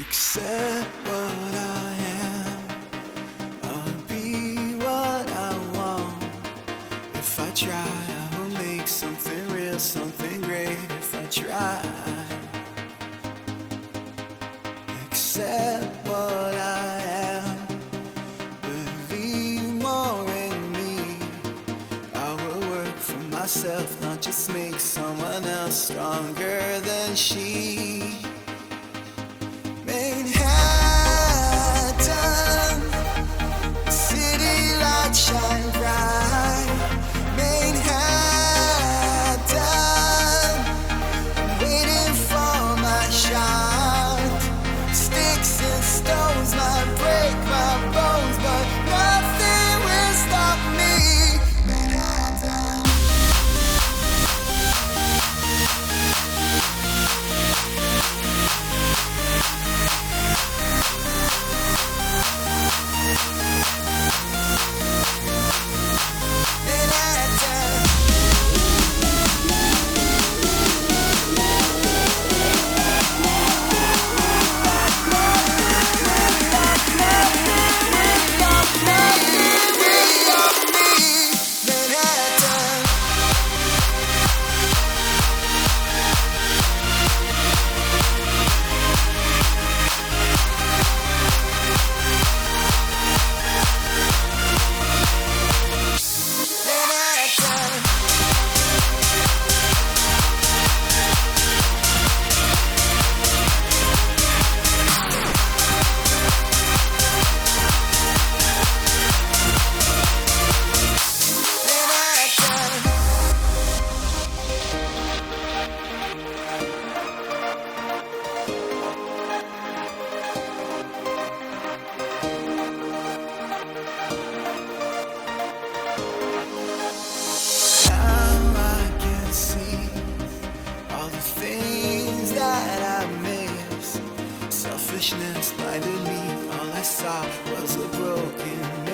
Accept what I am. I'll be what I want. If I try, I will make something real, something great. If I try. Accept what I am. Believe more in me. I will work for myself, not just make someone else stronger than she. Manhattan, city lights shine bright. Manhattan, I'm waiting for my shot. Sticks and stones might break my bones, but nothing will stop me. Manhattan. Things that I missed, selfishness blinded me. All I saw was a broken